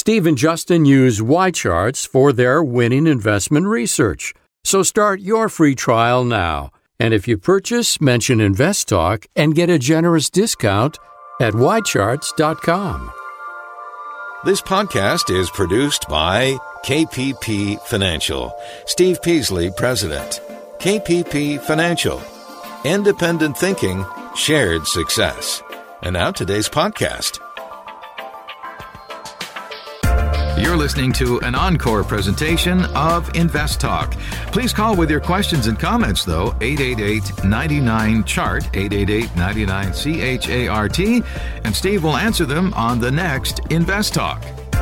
Steve and Justin use YCharts for their winning investment research. So start your free trial now. And if you purchase, mention InvestTalk and get a generous discount at YCharts.com. This podcast is produced by KPP Financial. Steve Peasley, President. KPP Financial. Independent thinking, shared success. And now today's podcast. You're listening to an encore presentation of InvestTalk. Please call with your questions and comments, though, 888-99-CHART, 888-99-CHART, and Steve will answer them on the next InvestTalk.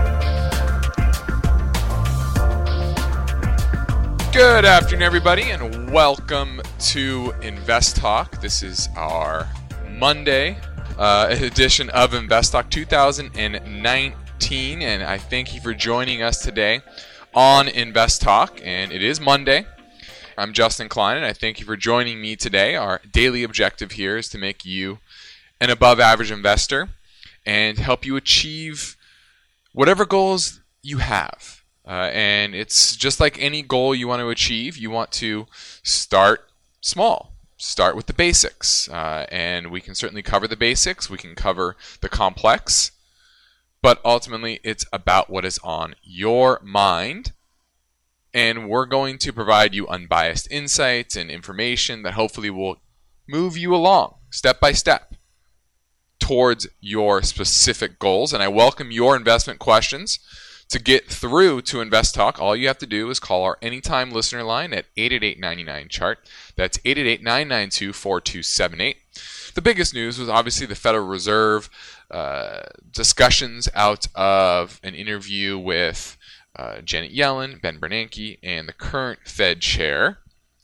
Good afternoon, everybody, and welcome to InvestTalk. This is our Monday edition of InvestTalk 2019. And I thank you for joining us today on InvestTalk, and it is Monday. I'm Justin Klein, and I thank you for joining me today. Our daily objective here is to make you an above-average investor and help you achieve whatever goals you have. And it's just like any goal you want to achieve, you want to start small. Start with the basics, and we can certainly cover the basics. We can cover the complex. But ultimately, it's about what is on your mind. And we're going to provide you unbiased insights and information that hopefully will move you along step by step towards your specific goals. And I welcome your investment questions. To get through to InvestTalk, all you have to do is call our anytime listener line at 888-99-CHART. That's 888-992-4278. The biggest news was obviously the Federal Reserve discussions out of an interview with Janet Yellen, Ben Bernanke, and the current Fed chair,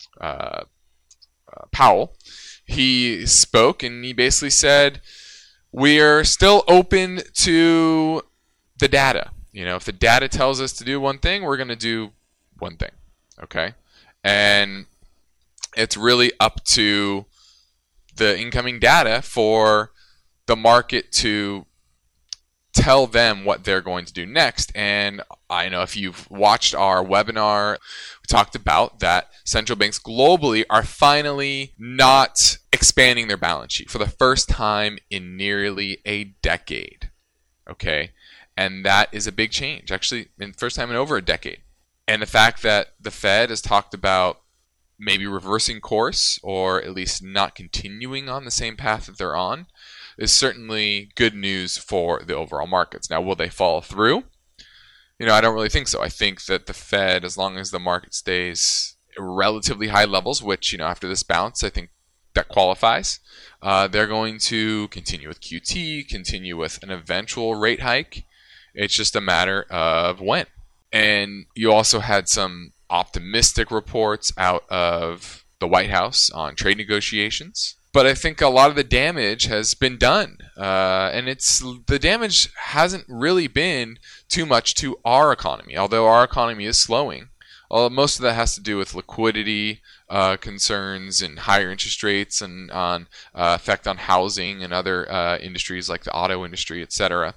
Powell. He spoke and he basically said, we're still open to the data. You know, if the data tells us to do one thing, we're going to do one thing. Okay? And it's really up to the incoming data for the market to tell them what they're going to do next. And I know if you've watched our webinar, we talked about that central banks globally are finally not expanding their balance sheet for the first time in nearly a decade. Okay? And that is a big change, actually, in first time in over a decade. And the fact that the Fed has talked about maybe reversing course or at least not continuing on the same path that they're on is certainly good news for the overall markets. Now, will they follow through? You know, I don't really think so. I think that the Fed, as long as the market stays at relatively high levels, which, you know, after this bounce, I think that qualifies, they're going to continue with QT, continue with an eventual rate hike. It's just a matter of when. And you also had some optimistic reports out of the White House on trade negotiations. But I think a lot of the damage has been done. And the damage hasn't really been too much to our economy, although our economy is slowing. Most of that has to do with liquidity concerns and higher interest rates and on effect on housing and other industries like the auto industry, etc.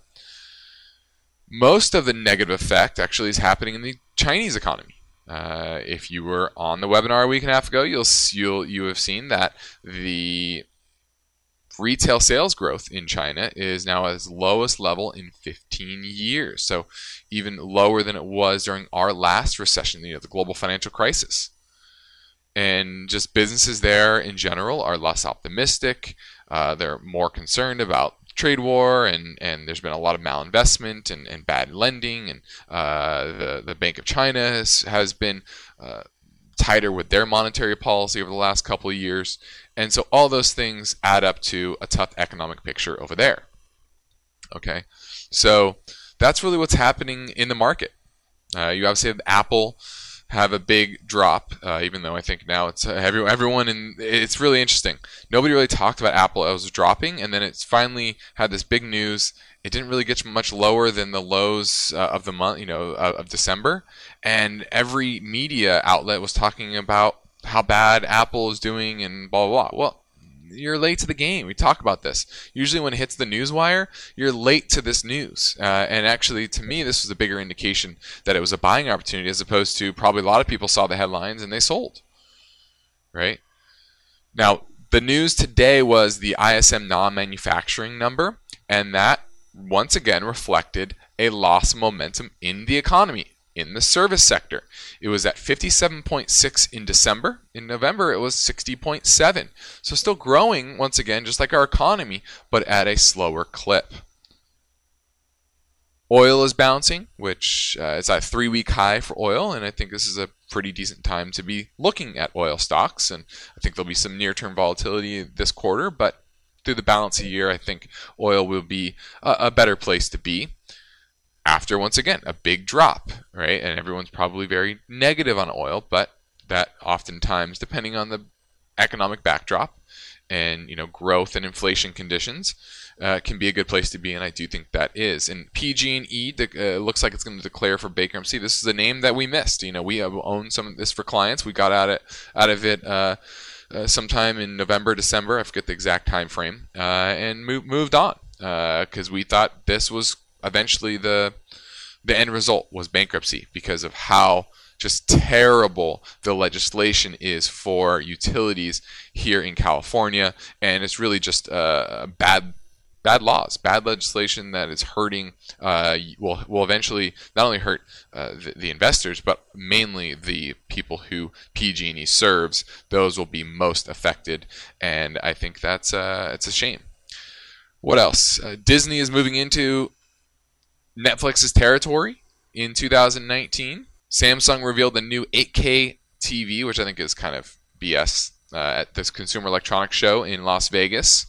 Most of the negative effect actually is happening in the Chinese economy. If you were on the webinar a week and a half ago, you have seen that the retail sales growth in China is now at its lowest level in 15 years. So even lower than it was during our last recession, the global financial crisis. And just businesses there in general are less optimistic. They're more concerned about trade war, and there's been a lot of malinvestment and bad lending, and the Bank of China has been tighter with their monetary policy over the last couple of years, and so all those things add up to a tough economic picture over there. Okay, so that's really what's happening in the market. You obviously have Apple have a big drop, even though I think now it's everyone, and it's really interesting. Nobody really talked about Apple as dropping, and then it's finally had this big news. It didn't really get much lower than the lows of the month, of December, and every media outlet was talking about how bad Apple is doing and blah blah blah. Well, you're late to the game. We talk about this. Usually when it hits the news wire, you're late to this news. And actually, to me, this was a bigger indication that it was a buying opportunity as opposed to probably a lot of people saw the headlines and they sold. Right? Now, the news today was the ISM non-manufacturing number, and that once again reflected a loss of momentum in the economy, in the service sector. It was at 57.6 in December. In November, it was 60.7. So still growing, once again, just like our economy, but at a slower clip. Oil is bouncing, which is a 3-week high for oil, and I think this is a pretty decent time to be looking at oil stocks. And I think there'll be some near-term volatility this quarter, but through the balance of the year, I think oil will be a better place to be. After, once again, a big drop, right? And everyone's probably very negative on oil, but that oftentimes, depending on the economic backdrop and growth and inflation conditions, can be a good place to be, and I do think that is. And PG&E looks like it's going to declare for bankruptcy. This is a name that we missed. We own some of this for clients. We got out of it sometime in November, December. I forget the exact time frame, and moved on because we thought this was eventually the end result was bankruptcy because of how just terrible the legislation is for utilities here in California, and it's really just bad laws, bad legislation that is hurting, will eventually not only hurt the investors, but mainly the people who PG&E serves. Those will be most affected, and I think that's it's a shame. What else? Disney is moving into Netflix's territory in 2019. Samsung revealed the new 8K TV, which I think is kind of BS, at this Consumer Electronics Show in Las Vegas.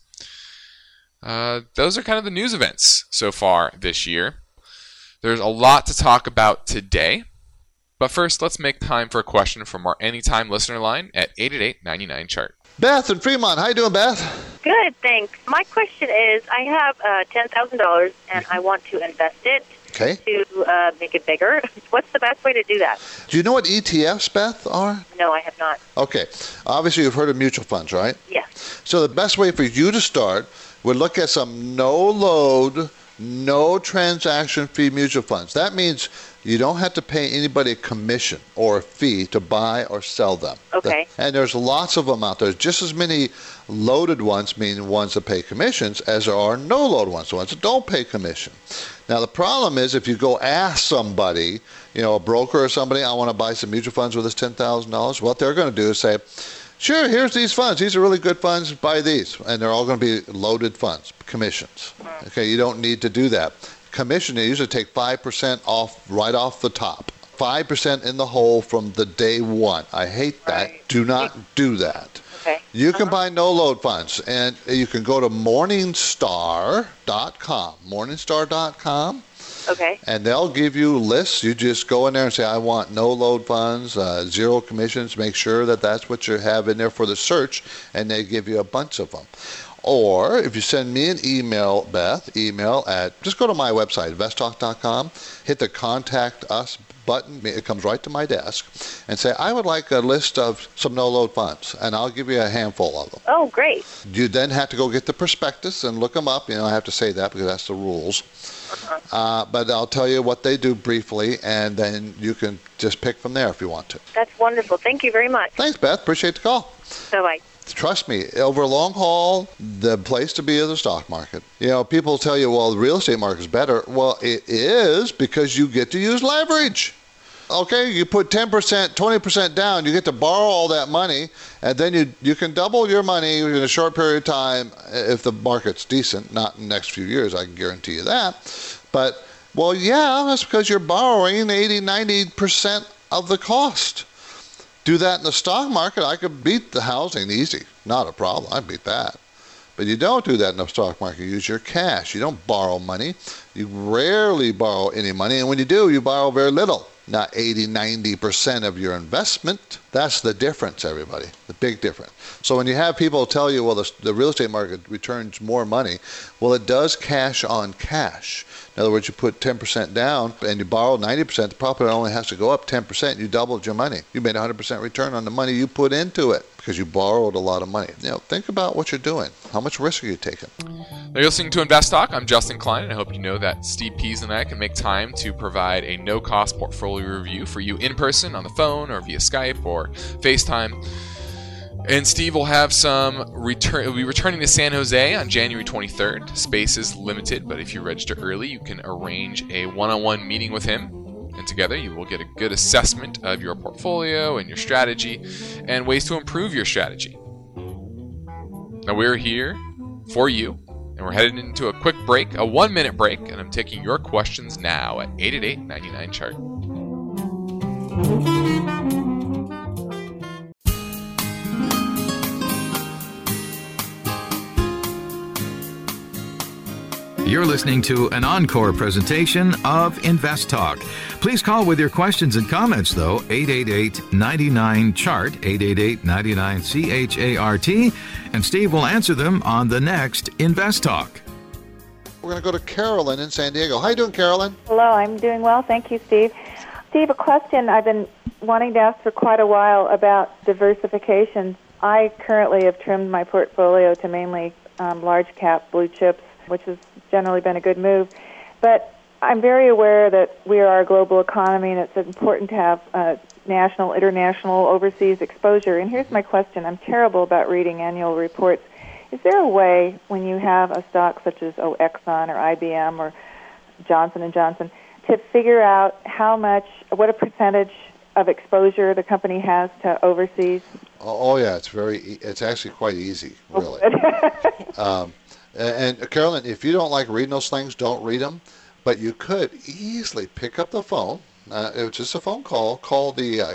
Those are kind of the news events so far this year. There's a lot to talk about today. But first, let's make time for a question from our Anytime listener line at 888-99-CHART. Beth in Fremont. How you doing, Beth? Good, thanks. My question is, I have $10,000 and I want to invest it to make it bigger. What's the best way to do that? Do you know what ETFs, Beth, are? No, I have not. Okay. Obviously, you've heard of mutual funds, right? Yes. So the best way for you to start would look at some no-load, no-transaction fee mutual funds. That means you don't have to pay anybody a commission or a fee to buy or sell them. Okay. And there's lots of them out there. Just as many loaded ones, meaning ones that pay commissions, as there are no-load ones, the ones that don't pay commission. Now, the problem is if you go ask somebody, a broker or somebody, I want to buy some mutual funds with this $10,000, what they're going to do is say, sure, here's these funds. These are really good funds. Buy these. And they're all going to be loaded funds, commissions. Okay, you don't need to do that. Commission, they usually take 5% off right off the top. 5% in the hole from the day one. I hate that. Right. Do not do that. Okay. You can buy no-load funds, and you can go to Morningstar.com. Morningstar.com. Okay. And they'll give you lists. You just go in there and say, I want no-load funds, zero commissions. Make sure that that's what you have in there for the search, and they give you a bunch of them. Or if you send me an email, Beth, just go to my website, investtalk.com, hit the Contact Us button. It comes right to my desk, and say, I would like a list of some no-load funds, and I'll give you a handful of them. Oh, great. You then have to go get the prospectus and look them up. I have to say that because that's the rules. But I'll tell you what they do briefly, and then you can just pick from there if you want to. That's wonderful. Thank you very much. Thanks, Beth. Appreciate the call. Bye-bye. Trust me, over a long haul, the place to be is the stock market. People tell you, well, the real estate market is better. Well, it is because you get to use leverage. Okay, you put 10%, 20% down, you get to borrow all that money, and then you can double your money in a short period of time if the market's decent. Not in the next few years, I can guarantee you that. But, well, yeah, that's because you're borrowing 80, 90% of the cost. Do that in the stock market, I could beat the housing easy. Not a problem. I beat that. But you don't do that in the stock market. You use your cash. You don't borrow money. You rarely borrow any money. And when you do, you borrow very little. Not 80, 90% of your investment. That's the difference, everybody, the big difference. So when you have people tell you, well, the real estate market returns more money, well, it does cash on cash. In other words, you put 10% down and you borrow 90%, the property only has to go up 10%. You doubled your money. You made 100% return on the money you put into it because you borrowed a lot of money. Think about what you're doing. How much risk are you taking? You're listening to Invest Talk. I'm Justin Klein, and I hope you know that Steve Peasley and I can make time to provide a no-cost portfolio review for you in person, on the phone, or via Skype or FaceTime. And Steve will have he'll be returning to San Jose on January 23rd. Space is limited, but if you register early, you can arrange a one-on-one meeting with him. And together, you will get a good assessment of your portfolio and your strategy and ways to improve your strategy. Now, we're here for you, and we're headed into a quick break, a 1-minute break, and I'm taking your questions now at 888-99-CHART. You're listening to an encore presentation of Invest Talk. Please call with your questions and comments, though, 888-99-CHART, 888-99-CHART, and Steve will answer them on the next Invest Talk. We're going to go to Carolyn in San Diego. How you doing, Carolyn? Hello, I'm doing well. Thank you, Steve. Steve, a question I've been wanting to ask for quite a while about diversification. I currently have trimmed my portfolio to mainly large cap blue chips, which has generally been a good move. But I'm very aware that we are a global economy and it's important to have national, international, overseas exposure. And here's my question. I'm terrible about reading annual reports. Is there a way when you have a stock such as Exxon or IBM or Johnson & Johnson to figure out what a percentage of exposure the company has to overseas? Oh yeah, it's actually quite easy, really. And Carolyn, if you don't like reading those things, don't read them. But you could easily pick up the phone. It's just a phone call. Call the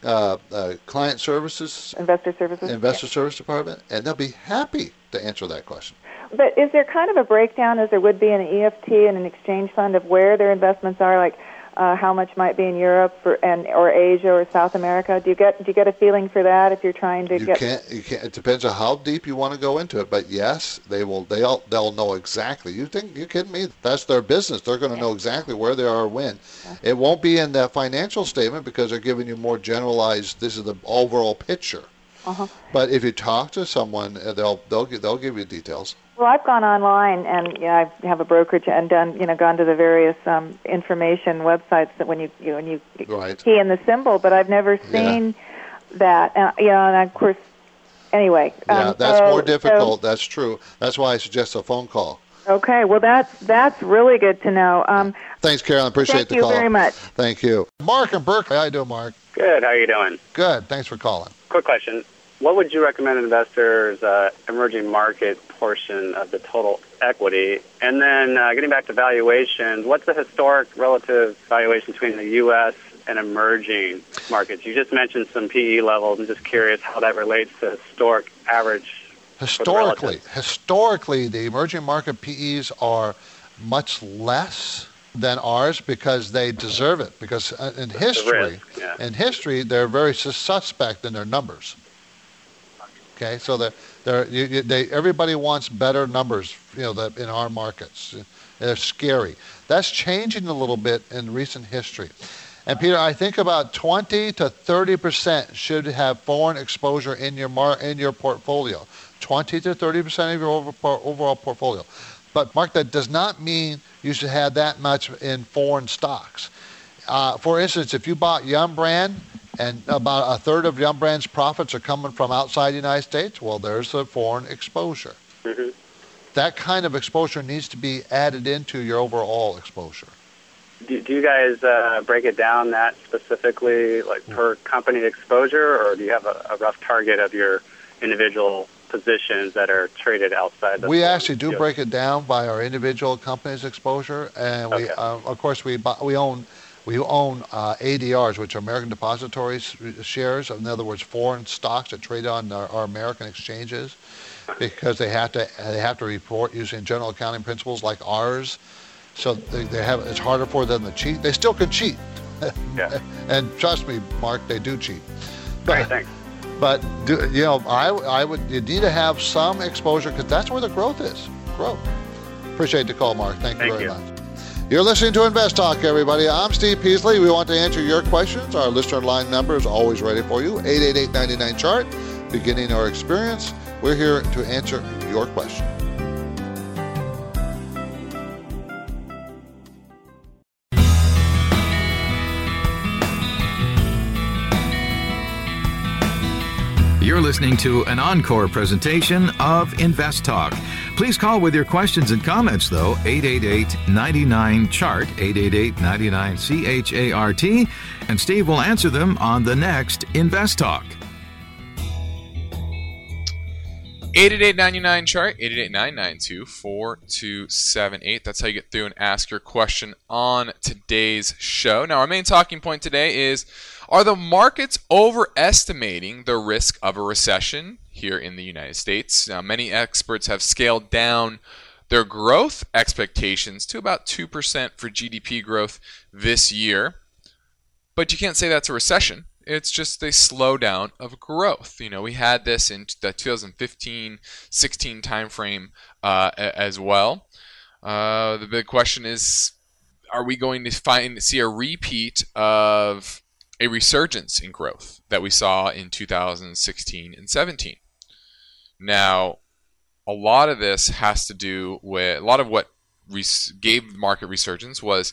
client services, investor service department, and they'll be happy to answer that question. But is there kind of a breakdown, as there would be in an EFT and an exchange fund, of where their investments are, like how much might be in Europe or Asia or South America? Do you get a feeling for that if you're trying to get? You can't. It depends on how deep you want to go into it. But yes, they will. They'll know exactly. You kidding me? That's their business. They're going to know exactly where they are, when. It won't be in that financial statement because they're giving you more generalized. This is the overall picture. But if you talk to someone, they'll give you details. Well, I've gone online and I have a brokerage and gone to the various information websites that when you right. key in the symbol, but I've never seen that. And of course, anyway. That's more difficult. That's true. That's why I suggest a phone call. Okay. Well, that's really good to know. Thanks, Carolyn. Appreciate the call. Thank you very much. Thank you, Mark in Berkeley. How you doing, Mark? Good. How are you doing? Good. Thanks for calling. Quick question. What would you recommend investors' emerging market portion of the total equity? And then getting back to valuation, what's the historic relative valuation between the U.S. and emerging markets? You just mentioned some PE levels. I'm just curious how that relates to historic average. Historically, the emerging market PEs are much less than ours because they deserve it. Because in history, they're very suspect in their numbers. Okay, so everybody wants better numbers, that in our markets. They're scary. That's changing a little bit in recent history. And Peter, I think about 20 to 30% should have foreign exposure in your portfolio. 20 to 30% of your overall portfolio. But Mark, that does not mean you should have that much in foreign stocks. For instance, if you bought Yum Brand, and about a third of Yum Brand's profits are coming from outside the United States, well, there's the foreign exposure. Mm-hmm. That kind of exposure needs to be added into your overall exposure. Do you guys break it down that specifically, like per company exposure, or do you have a rough target of your individual positions that are traded outside the We actually do break it down by our individual company's exposure, and we, of course, we own ADRs, which are American Depository shares. In other words, foreign stocks that trade on our American exchanges, because they have to report using general accounting principles like ours. So it's harder for them to cheat. They still can cheat. Yeah. And trust me, Mark, they do cheat. Great, thanks. But you need to have some exposure because that's where the growth is. Growth. Appreciate the call, Mark. Thank you very much. You're listening to Invest Talk, everybody. I'm Steve Peasley. We want to answer your questions. Our listener line number is always ready for you. 888-99-CHART. Beginning our experience. We're here to answer your question. You're listening to an encore presentation of Invest Talk. Please call with your questions and comments, though, 888-99-CHART, 888-99-CHART, and Steve will answer them on the next Invest Talk. 888-99-CHART, 888-992-4278. That's how you get through and ask your question on today's show. Now, our main talking point today is, are the markets overestimating the risk of a recession here in the United States? Now, many experts have scaled down their growth expectations to about 2% for GDP growth this year. But you can't say that's a recession. It's just a slowdown of growth. We had this in the 2015-16 timeframe as well. The big question is, are we going to see a repeat of a resurgence in growth that we saw in 2016 and 17? Now, a lot of this has to do with a lot of what gave the market resurgence was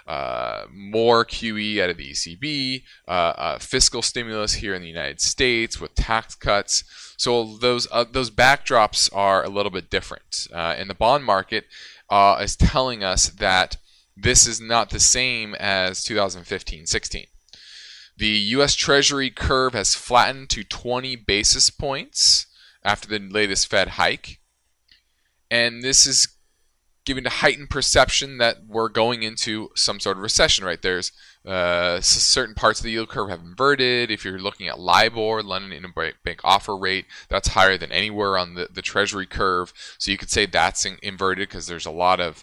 more QE out of the ECB, fiscal stimulus here in the United States with tax cuts. So those backdrops are a little bit different. And the bond market is telling us that this is not the same as 2015-16. The U.S. Treasury curve has flattened to 20 basis points after the latest Fed hike. And this is giving a heightened perception that we're going into some sort of recession, right? There's certain parts of the yield curve have inverted. If you're looking at LIBOR, London Interbank Offer Rate, that's higher than anywhere on the Treasury curve. So you could say that's inverted because there's a lot of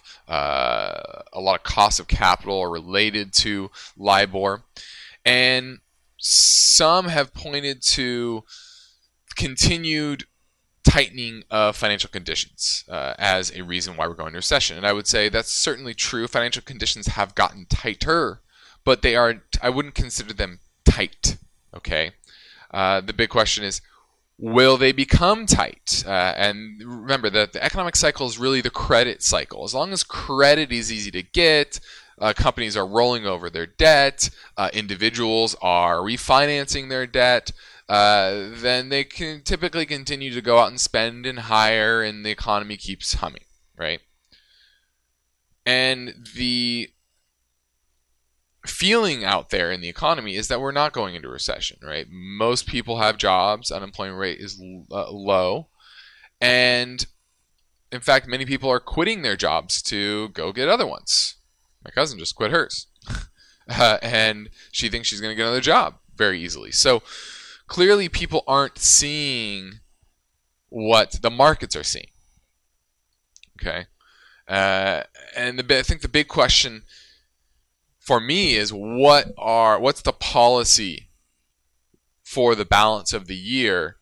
cost of capital are related to LIBOR. And some have pointed to continued tightening of financial conditions as a reason why we're going into recession. And I would say that's certainly true. Financial conditions have gotten tighter, but I wouldn't consider them tight. Okay. The big question is, will they become tight? And remember that the economic cycle is really the credit cycle. As long as credit is easy to get, companies are rolling over their debt, individuals are refinancing their debt, then they can typically continue to go out and spend and hire, and the economy keeps humming, right? And the feeling out there in the economy is that we're not going into recession, right? Most people have jobs, unemployment rate is low, and in fact, many people are quitting their jobs to go get other ones. My cousin just quit hers, and she thinks she's going to get another job very easily. So clearly people aren't seeing what the markets are seeing. Okay, and I think the big question for me is what's the policy for the balance of the year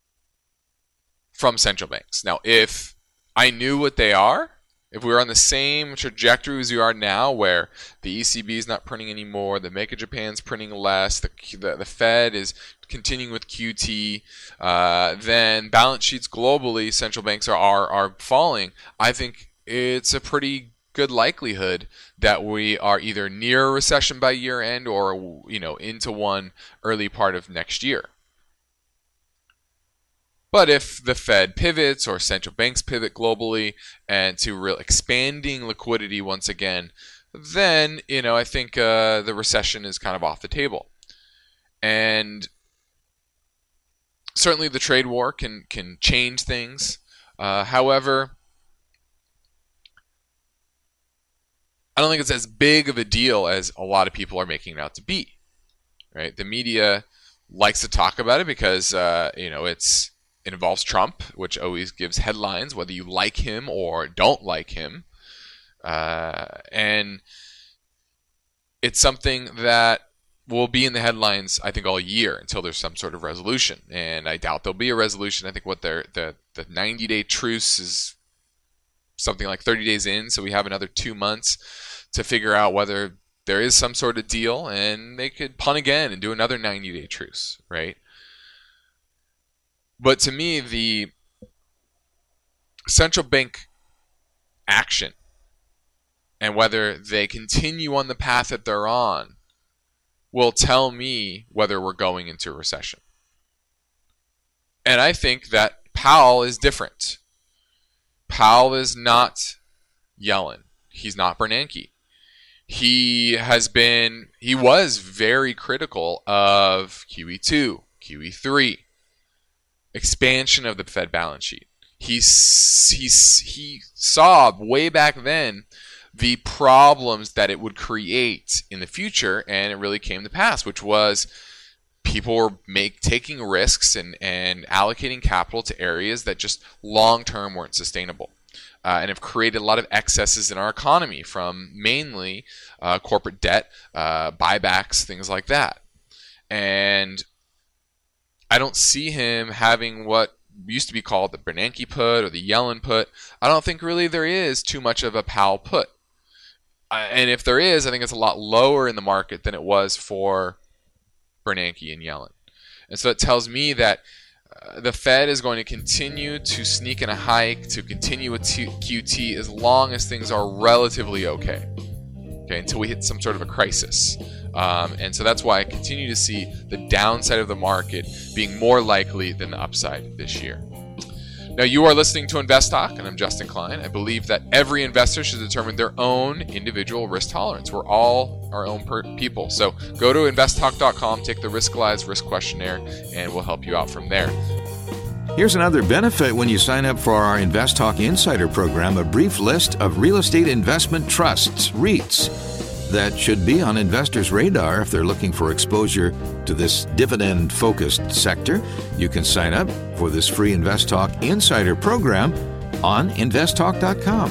from central banks? Now, if I knew what they are, if we were on the same trajectory as we are now, where the ECB is not printing anymore, the Bank of Japan's printing less, the Fed is continuing with QT, then balance sheets globally, central banks are falling. I think it's a pretty good likelihood that we are either near a recession by year end or into one early part of next year. But if the Fed pivots or central banks pivot globally and to real expanding liquidity once again, then I think the recession is kind of off the table. And certainly the trade war can change things. However, I don't think it's as big of a deal as a lot of people are making it out to be. Right? The media likes to talk about it because it involves Trump, which always gives headlines, whether you like him or don't like him. And it's something that will be in the headlines, I think, all year until there's some sort of resolution. And I doubt there'll be a resolution. I think what the 90-day truce is something like 30 days in, so we have another 2 months to figure out whether there is some sort of deal, and they could punt again and do another 90-day truce, right? But to me, the central bank action and whether they continue on the path that they're on will tell me whether we're going into a recession. And I think that Powell is different. Powell is not Yellen. He's not Bernanke. He was very critical of QE2, QE3, expansion of the Fed balance sheet. He saw way back then the problems that it would create in the future, and it really came to pass, which was people were taking risks and allocating capital to areas that just long-term weren't sustainable. And have created a lot of excesses in our economy from mainly corporate debt, buybacks, things like that. And I don't see him having what used to be called the Bernanke put or the Yellen put. I don't think really there is too much of a Powell put. And if there is, I think it's a lot lower in the market than it was for Bernanke and Yellen. And so it tells me that the Fed is going to continue to sneak in a hike, to continue with QT as long as things are relatively okay, until we hit some sort of a crisis. And so that's why I continue to see the downside of the market being more likely than the upside this year. Now, you are listening to Invest Talk, and I'm Justin Klein. I believe that every investor should determine their own individual risk tolerance. We're all our own people. So go to investtalk.com, take the Riskalyze risk questionnaire, and we'll help you out from there. Here's another benefit when you sign up for our Invest Talk Insider program, a brief list of real estate investment trusts, REITs, that should be on investors' radar if they're looking for exposure to this dividend-focused sector. You can sign up for this free Invest Talk Insider program on investtalk.com.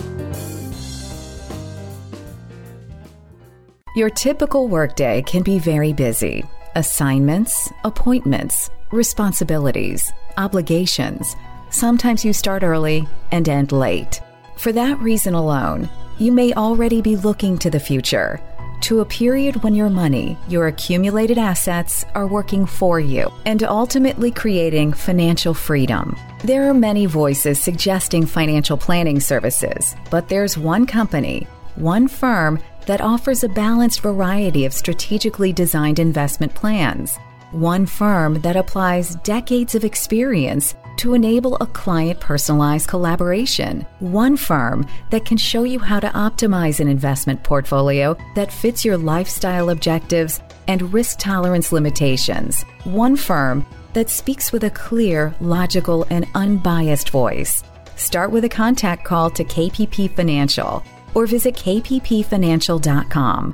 Your typical workday can be very busy. Assignments, appointments, responsibilities, obligations. Sometimes you start early and end late. For that reason alone, you may already be looking to the future, to a period when your money, your accumulated assets, are working for you and ultimately creating financial freedom. There are many voices suggesting financial planning services, but there's one company, one firm that offers a balanced variety of strategically designed investment plans. One firm that applies decades of experience to enable a client-personalized collaboration. One firm that can show you how to optimize an investment portfolio that fits your lifestyle objectives and risk tolerance limitations. One firm that speaks with a clear, logical, and unbiased voice. Start with a contact call to KPP Financial or visit kppfinancial.com.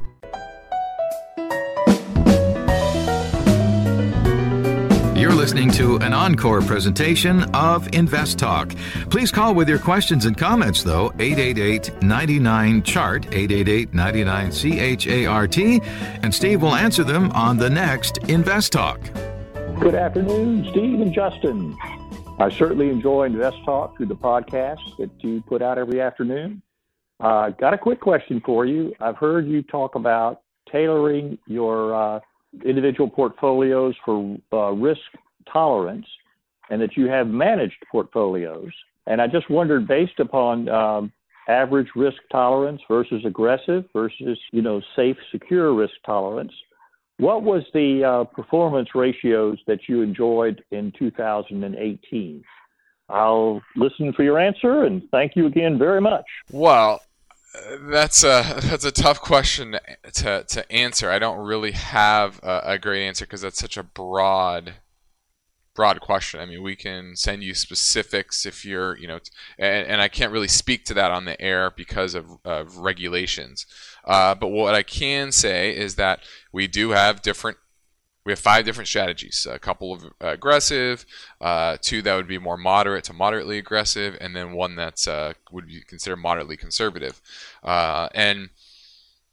You're listening to an encore presentation of Invest Talk. Please call with your questions and comments, though, 888-99-CHART, 888-99-CHART, and Steve will answer them on the next Invest Talk. Good afternoon, Steve and Justin. I certainly enjoy Invest Talk through the podcast that you put out every afternoon. Got a quick question for you. I've heard you talk about tailoring your individual portfolios for risk tolerance, and that you have managed portfolios. And I just wondered, based upon average risk tolerance versus aggressive versus, safe, secure risk tolerance, what was the performance ratios that you enjoyed in 2018? I'll listen for your answer, and thank you again very much. Well, that's a tough question to answer. I don't really have a great answer because that's such a broad question. I mean, we can send you specifics if you're, and I can't really speak to that on the air because of regulations. But what I can say is that we have 5 different strategies, a couple of aggressive, 2 that would be more moderate to moderately aggressive, and then one that's would be considered moderately conservative. And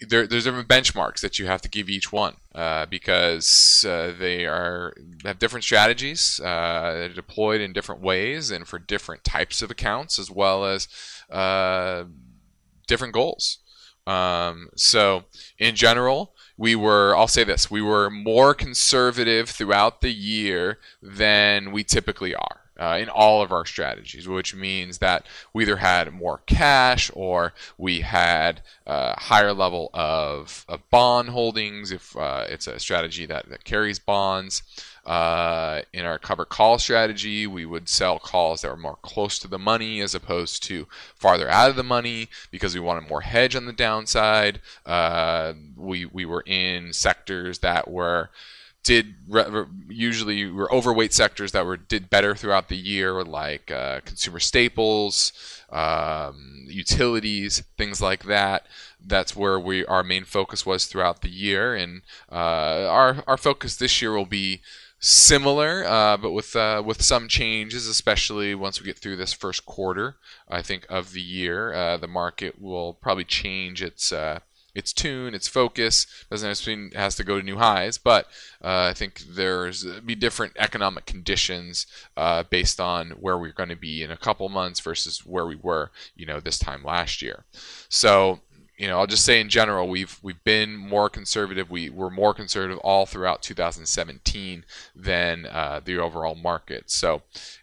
there's different benchmarks that you have to give each one because they have different strategies deployed in different ways and for different types of accounts as well as different goals. So in general, I'll say this, we were more conservative throughout the year than we typically are. In all of our strategies, which means that we either had more cash or we had a higher level of bond holdings if it's a strategy that carries bonds. In our covered call strategy, we would sell calls that were more close to the money as opposed to farther out of the money because we wanted more hedge on the downside. We were in sectors that were usually were overweight sectors that did better throughout the year, like consumer staples, utilities, things like that. That's where our main focus was throughout the year, and our focus this year will be similar, but with some changes, especially once we get through this first quarter. I think of the year, the market will probably change its tune, its focus. Doesn't necessarily mean it has to go to new highs, but I think there's be different economic conditions based on where we're going to be in a couple months versus where we were, this time last year. So, I'll just say in general, we've been more conservative. We were more conservative all throughout 2017 than the overall market. So,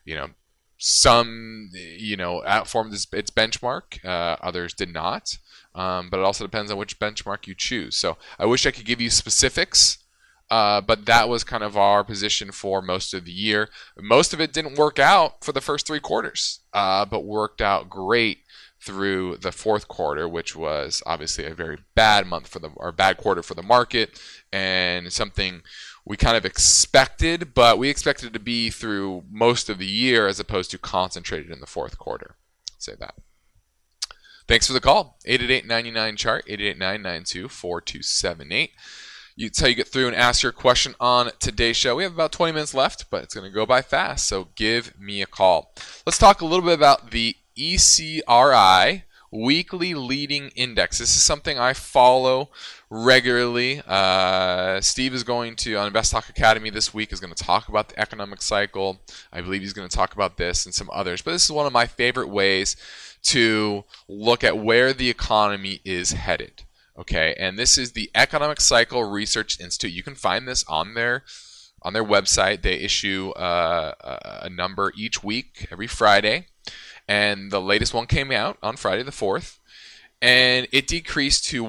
some, outperformed its benchmark, others did not. But it also depends on which benchmark you choose. So I wish I could give you specifics, but that was kind of our position for most of the year. Most of it didn't work out for the first 3 quarters, but worked out great through the fourth quarter, which was obviously a very bad bad quarter for the market, and something we kind of expected, but we expected it to be through most of the year as opposed to concentrated in the fourth quarter. I'd say that. Thanks for the call. 888-99-CHART, 888-992-4278. It's how you get through and ask your question on today's show. We have about 20 minutes left, but it's going to go by fast, so give me a call. Let's talk a little bit about the ECRI Weekly Leading Index. This is something I follow regularly. Steve is going to, on Invest Talk Academy this week, is going to talk about the economic cycle. I believe he's going to talk about this and some others, but this is one of my favorite ways to look at where the economy is headed. Okay, and this is the Economic Cycle Research Institute. You can find this on their website. They issue a number each week, every Friday, and the latest one came out on Friday the 4th, and it decreased to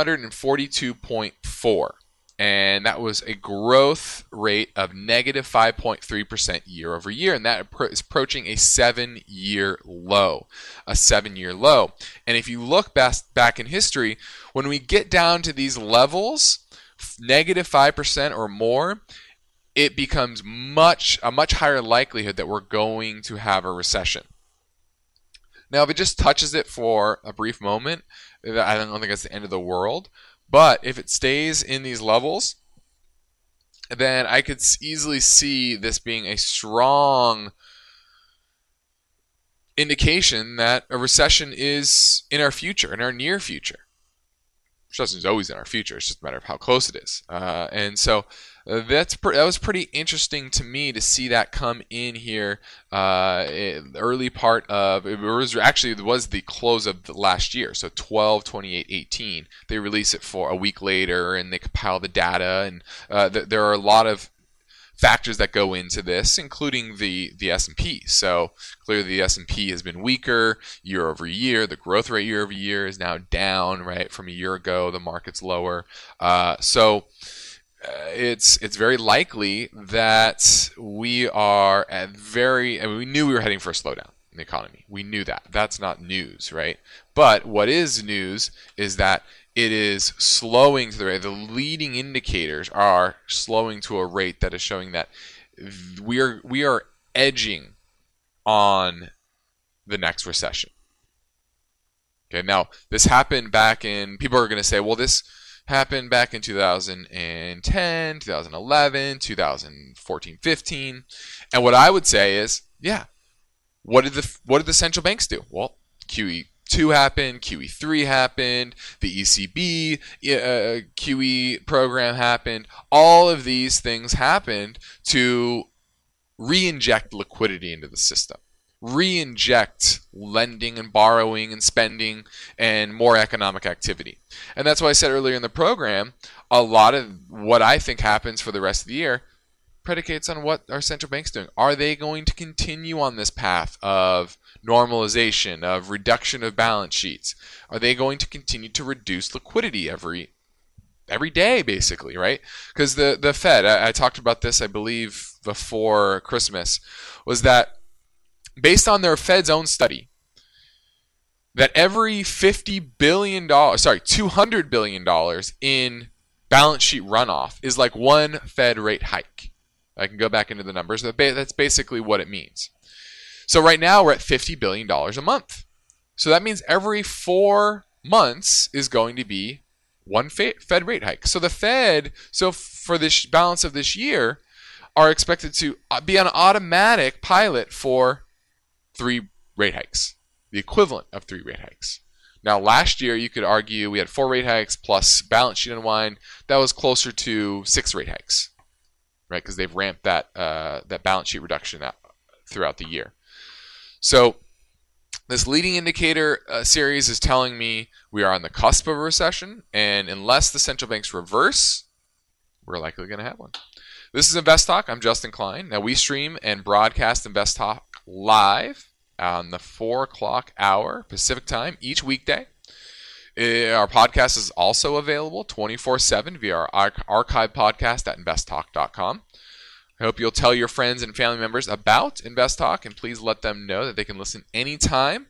142.4. And that was a growth rate of negative 5.3% year over year. And that is approaching a 7-year low. A 7-year low. And if you look back in history, when we get down to these levels, negative 5% or more, it becomes a much higher likelihood that we're going to have a recession. Now, if it just touches it for a brief moment, I don't think that's the end of the world. But if it stays in these levels, then I could easily see this being a strong indication that a recession is in our future, in our near future. Recession is always in our future. It's just a matter of how close it is. And so that was pretty interesting to me to see that come in here. The early part of it was the close of the last year, so 12/28/18. They release it for a week later, and they compile the data, and there are a lot of factors that go into this, including the S&P. So clearly the S&P has been weaker year over year. The growth rate year over year is now down, right, from a year ago. The market's lower. It's very likely that we are we knew we were heading for a slowdown in the economy. We knew that. That's not news, right? But what is news is that it is slowing to the rate. The leading indicators are slowing to a rate that is showing that we are edging on the next recession. Okay, now this happened back in, people are going to say, well, this happened back in 2010, 2011, 2014, 15. And what I would say is, yeah, what did the central banks do? Well, QE2 2 happened, QE3 happened, the ECB QE program happened. All of these things happened to re-inject liquidity into the system, re-inject lending and borrowing and spending and more economic activity. And that's why I said earlier in the program, a lot of what I think happens for the rest of the year predicates on what our central bank's doing. Are they going to continue on this path of normalization, of reduction of balance sheets? Are they going to continue to reduce liquidity every day, basically, right? Because the Fed, I talked about this, I believe, before Christmas, was that based on their Fed's own study, that every $200 billion in balance sheet runoff is like one Fed rate hike. I can go back into the numbers. That's basically what it means. So right now we're at $50 billion a month. So that means every 4 months is going to be one Fed rate hike. So the Fed, for this balance of this year, are expected to be on automatic pilot for 3 rate hikes, the equivalent of 3 rate hikes. Now, last year, you could argue we had 4 rate hikes plus balance sheet unwind. That was closer to 6 rate hikes, right? Because they've ramped that balance sheet reduction throughout the year. So this leading indicator series is telling me we are on the cusp of a recession, and unless the central banks reverse, we're likely going to have one. This is Invest Talk. I'm Justin Klein. Now, we stream and broadcast Invest Talk live on the 4 o'clock hour Pacific time each weekday. Our podcast is also available 24/7 via our archive podcast at investtalk.com. I hope you'll tell your friends and family members about Invest Talk, and please let them know that they can listen anytime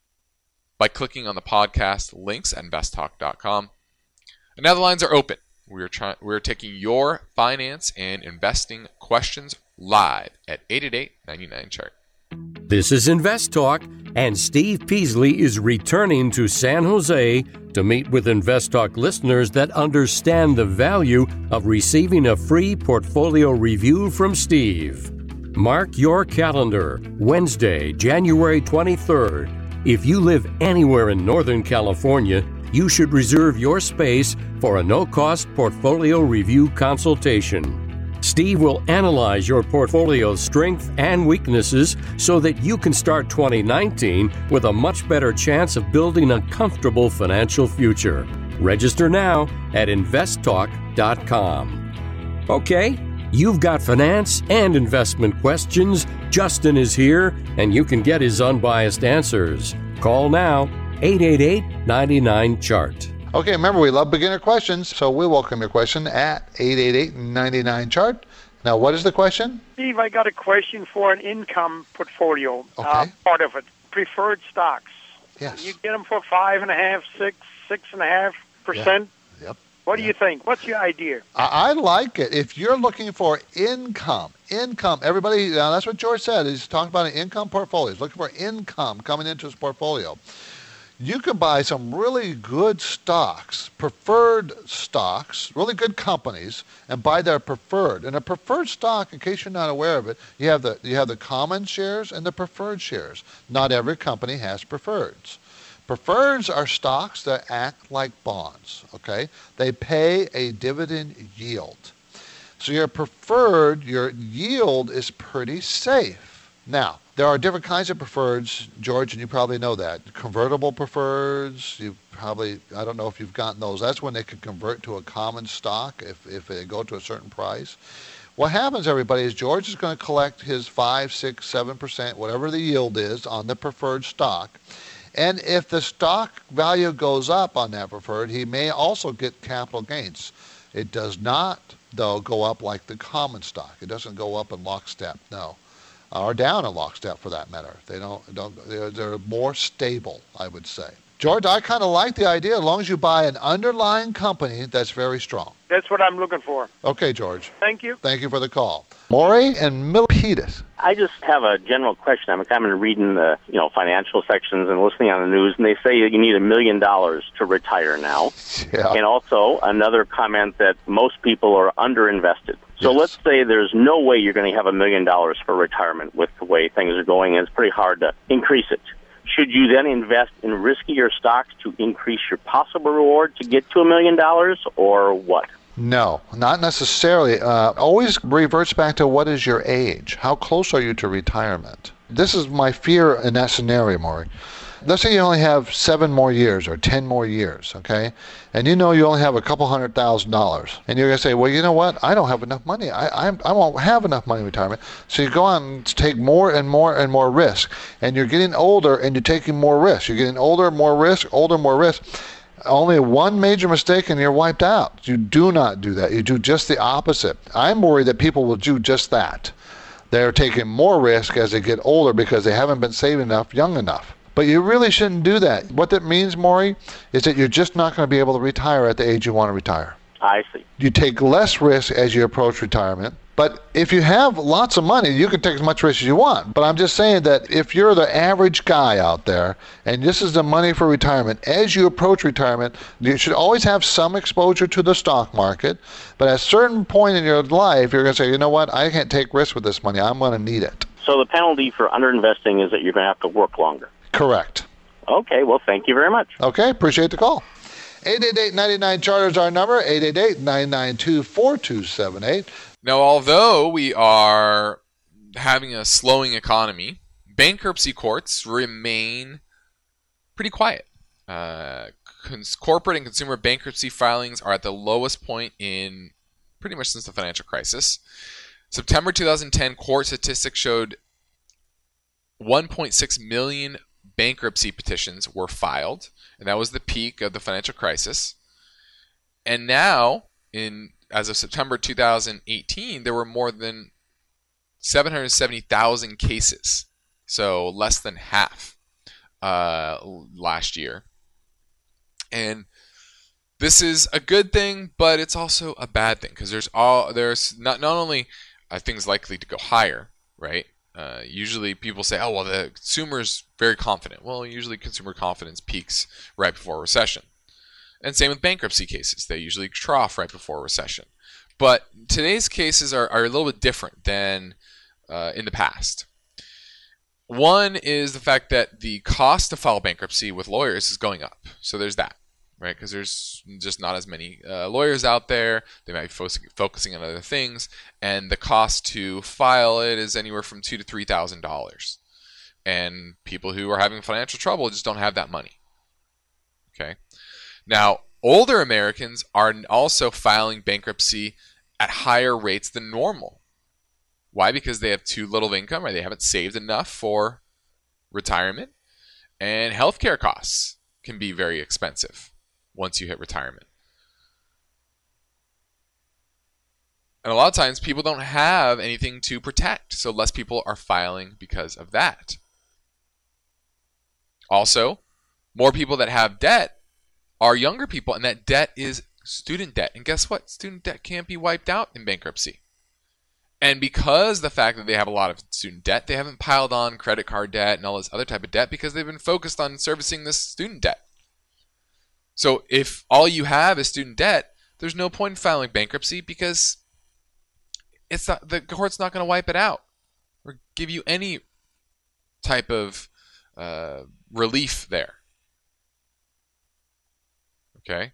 by clicking on the podcast links at investtalk.com. And now the lines are open. We're taking your finance and investing questions live at 888-99-CHART. This is Invest Talk, and Steve Peasley is returning to San Jose to meet with Invest Talk listeners that understand the value of receiving a free portfolio review from Steve. Mark your calendar, Wednesday, January 23rd. If you live anywhere in Northern California, you should reserve your space for a no-cost portfolio review consultation. Steve will analyze your portfolio's strengths and weaknesses so that you can start 2019 with a much better chance of building a comfortable financial future. Register now at investtalk.com. Okay, you've got finance and investment questions. Justin is here, and you can get his unbiased answers. Call now, 888-99-CHART. Okay, remember, we love beginner questions, so we welcome your question at 888-99-CHART. Now, what is the question? Steve, I got a question for an income portfolio. Okay. Part of it, preferred stocks. Yes. You get them for 5.5%, 6.5%. Yep. What do you think? What's your idea? I like it. If you're looking for income, everybody, that's what George said. He's talking about an income portfolio. He's looking for income coming into his portfolio. You can buy some really good stocks, preferred stocks, really good companies, and buy their preferred. And a preferred stock, in case you're not aware of it, you have the common shares and the preferred shares. Not every company has preferreds. Preferreds are stocks that act like bonds, okay? They pay a dividend yield. So your preferred, your yield is pretty safe. Now, there are different kinds of preferreds, George, and you probably know that. Convertible preferreds, I don't know if you've gotten those. That's when they can convert to a common stock if they go to a certain price. What happens, everybody, is George is going to collect his 5, 6, 7%, whatever the yield is on the preferred stock. And if the stock value goes up on that preferred, he may also get capital gains. It does not, though, go up like the common stock. It doesn't go up in lockstep, no. Or down in lockstep, for that matter. They're more stable, I would say. George, I kind of like the idea as long as you buy an underlying company that's very strong. That's what I'm looking for. Okay, George. Thank you. Thank you for the call. Maury and Milpitas. I just have a general question. I'm kind of reading the financial sections and listening on the news, and they say you need $1 million to retire now. Yeah. And also another comment that most people are underinvested. So Yes. let's say there's no way you're going to have $1 million for retirement with the way things are going, and it's pretty hard to increase it. Should you then invest in riskier stocks to increase your possible reward to get to $1 million, or what? No, not necessarily. Always reverts back to what is your age? How close are you to retirement? This is my fear in that scenario, Maury. Let's say you only have 7 more years or 10 more years, okay? And you know you only have a couple $100,000. And you're going to say, well, you know what? I don't have enough money. I won't have enough money in retirement. So you go on and take more and more and more risk. And you're getting older and you're taking more risk. You're getting older, more risk, older, more risk. Only one major mistake and you're wiped out. You do not do that. You do just the opposite. I'm worried that people will do just that. They're taking more risk as they get older because they haven't been saving enough young enough. But you really shouldn't do that. What that means, Maury, is that you're just not going to be able to retire at the age you want to retire. I see. You take less risk as you approach retirement. But if you have lots of money, you can take as much risk as you want. But I'm just saying that if you're the average guy out there, and this is the money for retirement, as you approach retirement, you should always have some exposure to the stock market. But at a certain point in your life, you're going to say, you know what, I can't take risks with this money. I'm going to need it. So the penalty for underinvesting is that you're going to have to work longer. Correct. Okay, well, thank you very much. Okay, appreciate the call. 888-99-CHART is our number, 888-992-4278. Now, although we are having a slowing economy, bankruptcy courts remain pretty quiet. Corporate and consumer bankruptcy filings are at the lowest point in pretty much since the financial crisis. September 2010 court statistics showed 1.6 million bankruptcy petitions were filed, and that was the peak of the financial crisis. And now, as of September 2018, there were more than 770,000 cases, so less than half last year. And this is a good thing, but it's also a bad thing because there's not only things likely to go higher, right? Usually people say, oh, well, the consumer's very confident. Well, usually consumer confidence peaks right before a recession. And same with bankruptcy cases. They usually trough right before a recession. But today's cases are a little bit different than in the past. One is the fact that the cost to file bankruptcy with lawyers is going up. So there's that, right? Because there's just not as many lawyers out there. They might be focusing on other things. And the cost to file it is anywhere from $2,000 to $3,000. And people who are having financial trouble just don't have that money. Okay. Now, older Americans are also filing bankruptcy at higher rates than normal. Why? Because they have too little income or they haven't saved enough for retirement. And healthcare costs can be very expensive once you hit retirement. And a lot of times people don't have anything to protect, so less people are filing because of that. Also, more people that have debt are younger people, and that debt is student debt. And guess what? Student debt can't be wiped out in bankruptcy. And because the fact that they have a lot of student debt, they haven't piled on credit card debt and all this other type of debt because they've been focused on servicing this student debt. So if all you have is student debt, there's no point in filing bankruptcy because the court's not going to wipe it out or give you any type of relief there. Okay.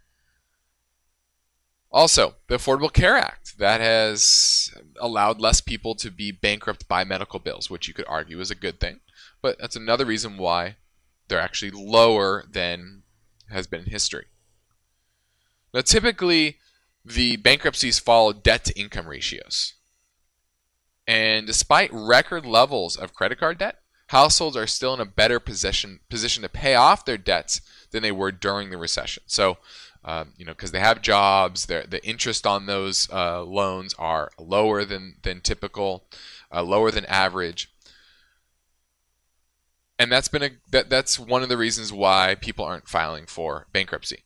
Also, the Affordable Care Act, that has allowed less people to be bankrupt by medical bills, which you could argue is a good thing. But that's another reason why they're actually lower than has been in history. Now, typically, the bankruptcies follow debt-to-income ratios. And despite record levels of credit card debt, households are still in a better position to pay off their debts than they were during the recession. So, because they have jobs, the interest on those loans are lower than typical, lower than average, and that's one of the reasons why people aren't filing for bankruptcy.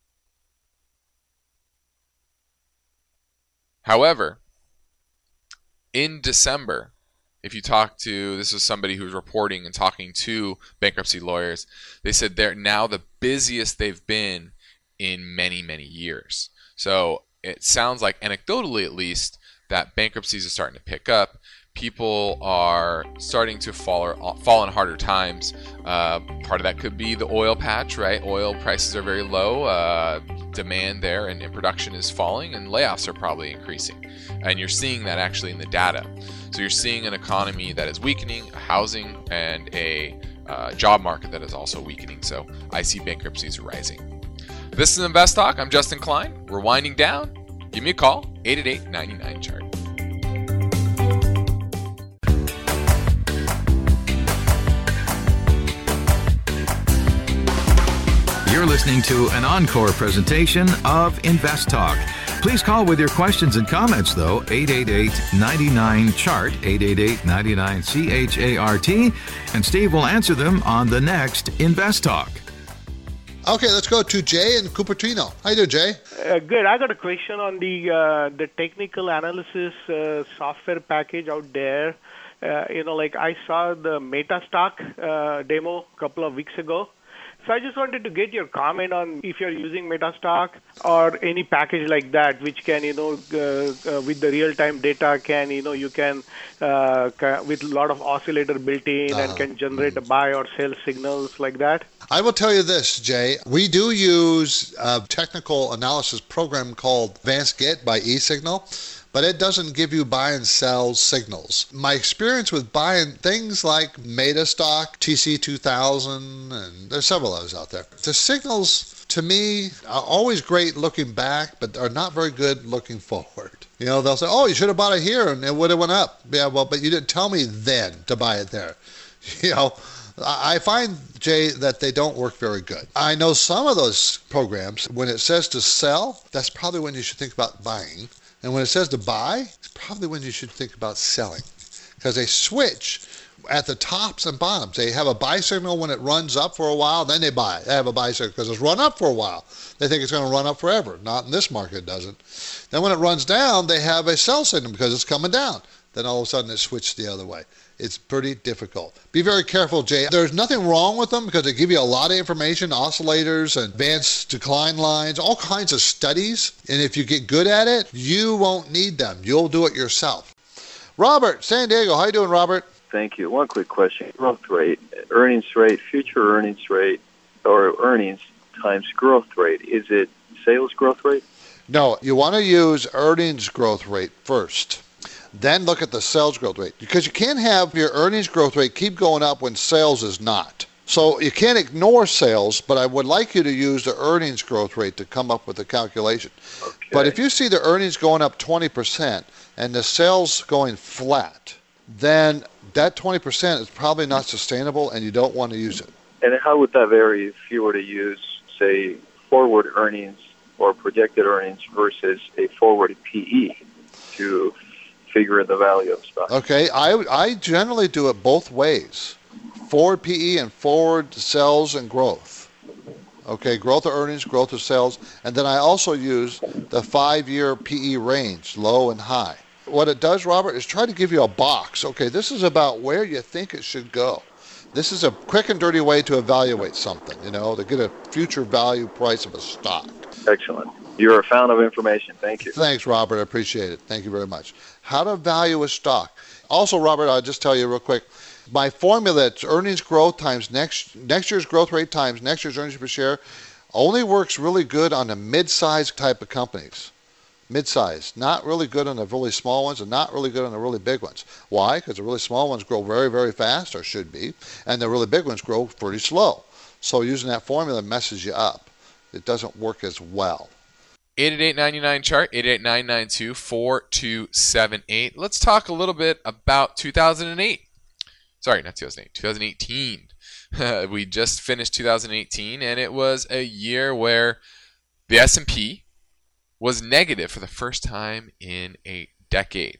However, in December, if you talk to, this is somebody who's reporting and talking to bankruptcy lawyers, they said they're now the busiest they've been in many, many years. So it sounds like, anecdotally at least, that bankruptcies are starting to pick up people are starting to fall in harder times. Part of that could be the oil patch, right? Oil prices are very low, demand there and production is falling, and layoffs are probably increasing. And you're seeing that actually in the data. So you're seeing an economy that is weakening, a housing, and a job market that is also weakening. So I see bankruptcies rising. This is Invest Talk. I'm Justin Klein. We're winding down. Give me a call, 888-99-CHART. You're listening to an encore presentation of Invest Talk. Please call with your questions and comments, though, 888-99-CHART, 888-99-CHART, and Steve will answer them on the next Invest Talk. Okay, let's go to Jay in Cupertino. How you doing, Jay? Good. I got a question on the technical analysis software package out there. I saw the MetaStock demo a couple of weeks ago. So I just wanted to get your comment on if you're using MetaStock or any package like that, which can, with the real-time data, you can with a lot of oscillator built in and can generate a buy or sell signals like that. I will tell you this, Jay. We do use a technical analysis program called Advanced Get by eSignal, but it doesn't give you buy and sell signals. My experience with buying things like MetaStock, TC2000, and there's several of those out there. The signals, to me, are always great looking back, but are not very good looking forward. They'll say, oh, you should have bought it here, and it would have went up. Yeah, well, but you didn't tell me then to buy it there. I find, Jay, that they don't work very good. I know some of those programs, when it says to sell, that's probably when you should think about buying. And when it says to buy, it's probably when you should think about selling, because they switch at the tops and bottoms. They have a buy signal when it runs up for a while, then they buy. They have a buy signal because it's run up for a while. They think it's going to run up forever. Not in this market, it doesn't. Then when it runs down, they have a sell signal because it's coming down. Then all of a sudden it switched the other way. It's pretty difficult. Be very careful, Jay. There's nothing wrong with them because they give you a lot of information, oscillators, advanced decline lines, all kinds of studies. And if you get good at it, you won't need them. You'll do it yourself. Robert, San Diego. How you doing, Robert? Thank you. One quick question. Growth rate, earnings rate, future earnings rate, or earnings times growth rate. Is it sales growth rate? No, you want to use earnings growth rate first. Then look at the sales growth rate, because you can't have your earnings growth rate keep going up when sales is not. So you can't ignore sales, but I would like you to use the earnings growth rate to come up with the calculation. Okay. But if you see the earnings going up 20% and the sales going flat, then that 20% is probably not sustainable and you don't want to use it. And how would that vary if you were to use, say, forward earnings or projected earnings versus a forward PE to figure the value of stock? Okay, I generally do it both ways. Forward PE and forward sales and growth. Okay, growth of earnings, growth of sales. And then I also use the 5-year PE range, low and high. What it does, Robert, is try to give you a box. Okay, this is about where you think it should go. This is a quick and dirty way to evaluate something, to get a future value price of a stock. Excellent. You're a fountain of information. Thank you. Thanks, Robert. I appreciate it. Thank you very much. How to value a stock. Also, Robert, I'll just tell you real quick. My formula, it's earnings growth times next year's growth rate times next year's earnings per share, only works really good on the mid-sized type of companies. Mid-size. Not really good on the really small ones and not really good on the really big ones. Why? Because the really small ones grow very, very fast, or should be, and the really big ones grow pretty slow. So using that formula messes you up. It doesn't work as well. 888-99-CHART, 888-992-4278. Let's talk a little bit about 2008. Sorry, not 2008, 2018. We just finished 2018, and it was a year where the S&P was negative for the first time in a decade.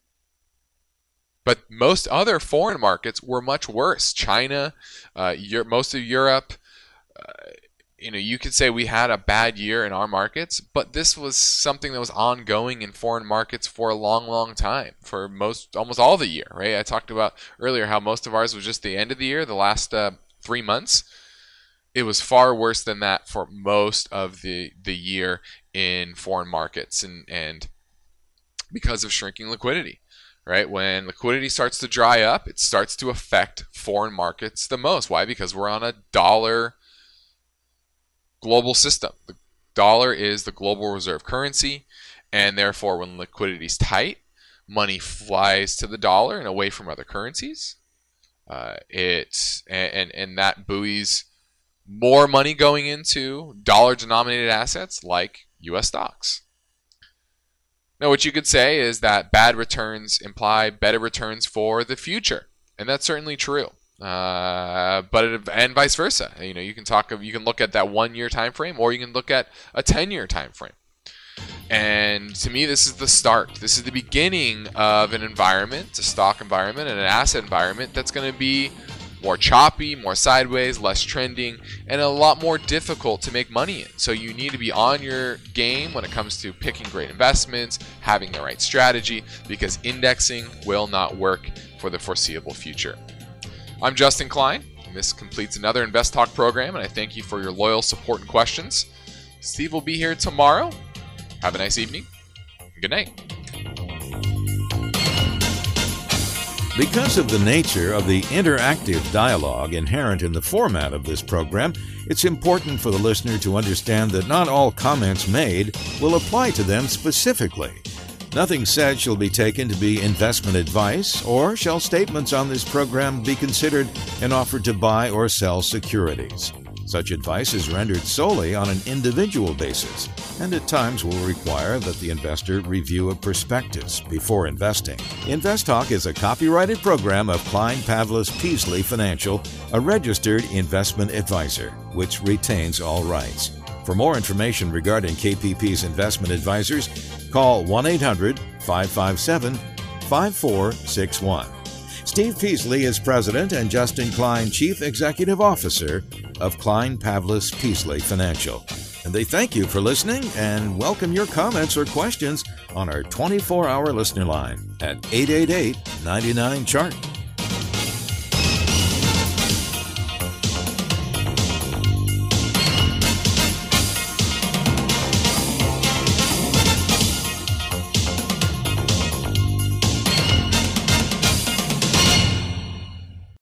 But most other foreign markets were much worse. China, most of Europe, you could say we had a bad year in our markets, but this was something that was ongoing in foreign markets for a long, long time, for almost all the year, right? I talked about earlier how most of ours was just the end of the year, the last 3 months. It was far worse than that for most of the year in foreign markets, and because of shrinking liquidity, right? When liquidity starts to dry up, it starts to affect foreign markets the most. Why? Because we're on a dollar global system. The dollar is the global reserve currency, and therefore when liquidity is tight, money flies to the dollar and away from other currencies. And that buoys more money going into dollar-denominated assets like U.S. stocks. Now, what you could say is that bad returns imply better returns for the future, and that's certainly true. And vice versa. You can look at that 1 year time frame, or you can look at a 10-year time frame. And to me, this is the start. This is the beginning of an environment, a stock environment, and an asset environment that's going to be more choppy, more sideways, less trending, and a lot more difficult to make money in. So you need to be on your game when it comes to picking great investments, having the right strategy, because indexing will not work for the foreseeable future. I'm Justin Klein, and this completes another Invest Talk program, and I thank you for your loyal support and questions. Steve will be here tomorrow. Have a nice evening. Good night. Because of the nature of the interactive dialogue inherent in the format of this program, it's important for the listener to understand that not all comments made will apply to them specifically. Nothing said shall be taken to be investment advice, or shall statements on this program be considered an offer to buy or sell securities. Such advice is rendered solely on an individual basis, and at times will require that the investor review a prospectus before investing. Invest Talk is a copyrighted program of Klein Pavlis Peasley Financial, a registered investment advisor, which retains all rights. For more information regarding KPP's investment advisors, call 1-800-557-5461. Steve Peasley is President and Justin Klein Chief Executive Officer of Klein Pavlis Peasley Financial. And they thank you for listening and welcome your comments or questions on our 24-hour listener line at 888-99-CHART.